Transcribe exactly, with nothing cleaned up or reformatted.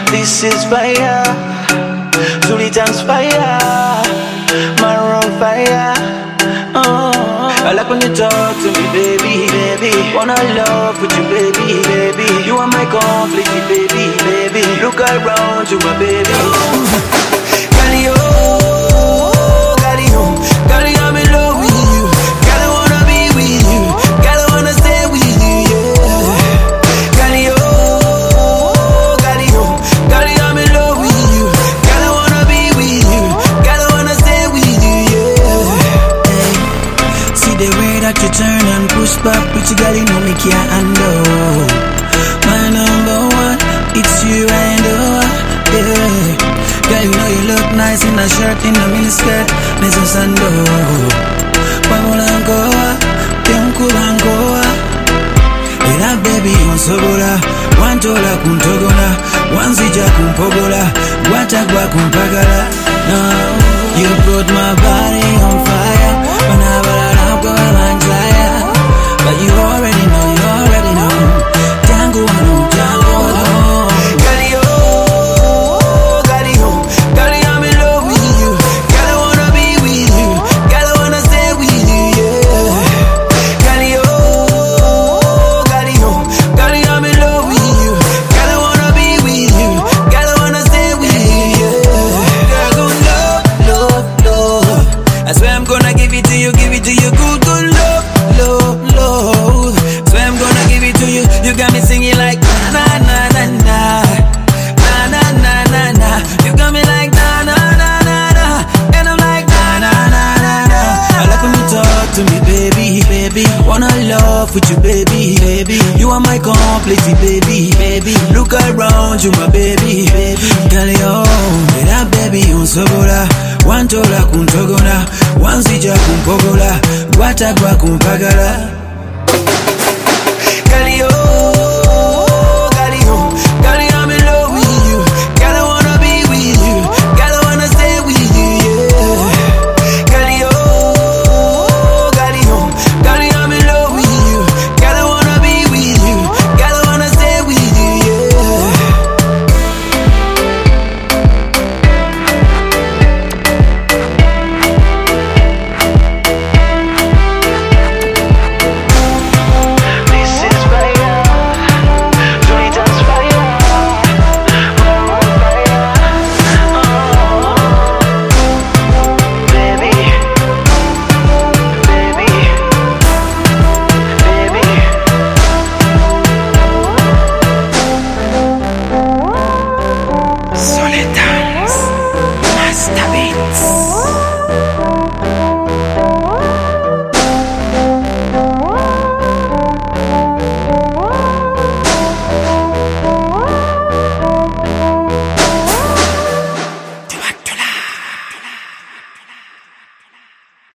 This is fire, Zulitans fire, Maroon fire. Oh, I like when you talk to me, baby, baby. Wanna love with you, baby, baby. You are my conflict, baby, baby. Look around you, my baby. Girl, oh, girl, oh, girl, I'm in love with you. Girl, I wanna be with you. Girl, I wanna stay with you, yeah. Girl, oh, girl, oh, girl, I'm in love with you. Girl, I wanna be with you. Girl, I wanna stay with you, yeah. Hey, see the way that you turn and push back, pretty girl, you know me can't handle. My number one, it's you and oh, yeah. Girl, you know you look nice in a shirt, in a miniskirt, Mister Sando. Pamulangoa, Piankulangoa. Ela baby on sobola, one tola kuntogola, one sija kumpogola, guatagua kumpagala. No, you put my body on fire, whenever I go and fire. But you already know, you already know. Tango, no, Tango, no. With you, baby, baby. You are my complete, baby, baby. Look around you, my baby, baby. Girl, yo, that baby on sobola. One tola kuntogona, one sija kumpogola, guatagua kumpagala. Girl, yo, girl, yo, girl, I'm in love with you. Girl, I wanna be with you. Girl, I wanna stay with you, yeah. Girl, yo, girl, yo, girl, I'm in love with you. Master Beat.